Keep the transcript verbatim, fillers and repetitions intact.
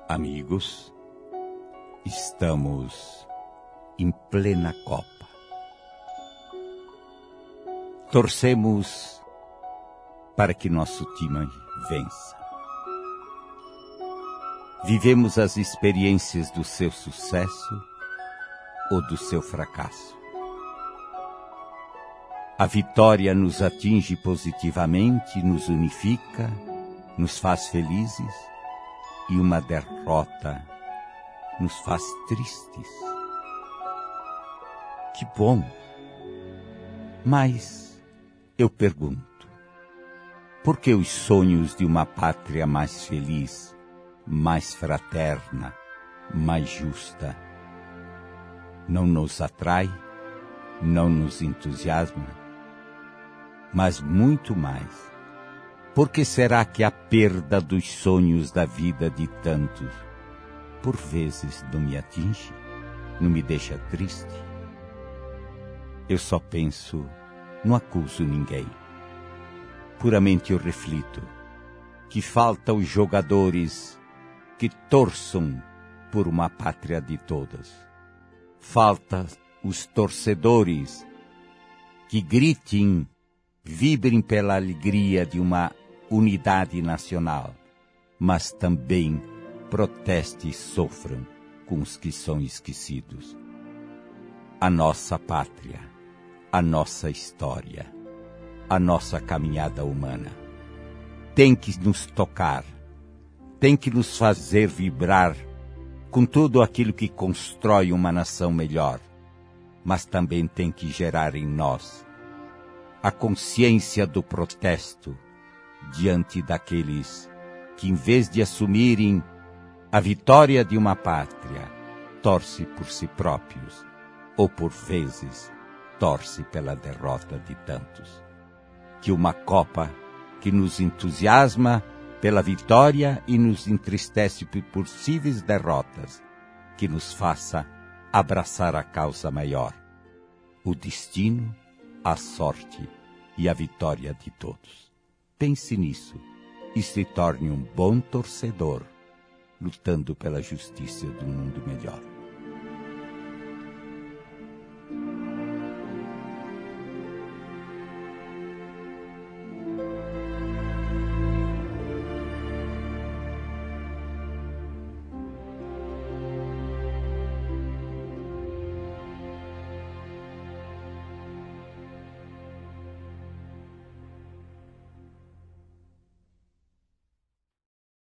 Amigos, estamos em plena Copa. Torcemos para que nosso time vença. Vivemos as experiências do seu sucesso ou do seu fracasso. A vitória nos atinge positivamente, nos unifica, nos faz felizes, e uma derrota nos faz tristes. Que bom! Mas eu pergunto, por que os sonhos de uma pátria mais feliz, mais fraterna, mais justa, não nos atrai, não nos entusiasma? Mas muito mais, por que será que a perda dos sonhos da vida de tantos, por vezes não me atinge, não me deixa triste? Eu só penso, não acuso ninguém. Puramente eu reflito que faltam os jogadores que torçam por uma pátria de todas. Falta os torcedores que gritem, vibrem pela alegria de uma unidade nacional, mas também protestem e sofram com os que são esquecidos. A nossa pátria, a nossa história, a nossa caminhada humana tem que nos tocar, tem que nos fazer vibrar com tudo aquilo que constrói uma nação melhor, mas também tem que gerar em nós a consciência do protesto diante daqueles que, em vez de assumirem a vitória de uma pátria, torce por si próprios, ou por vezes torce pela derrota de tantos. Que uma Copa que nos entusiasma pela vitória e nos entristece por possíveis derrotas, que nos faça abraçar a causa maior, o destino, a sorte e a vitória de todos. Pense nisso e se torne um bom torcedor, lutando pela justiça do mundo melhor.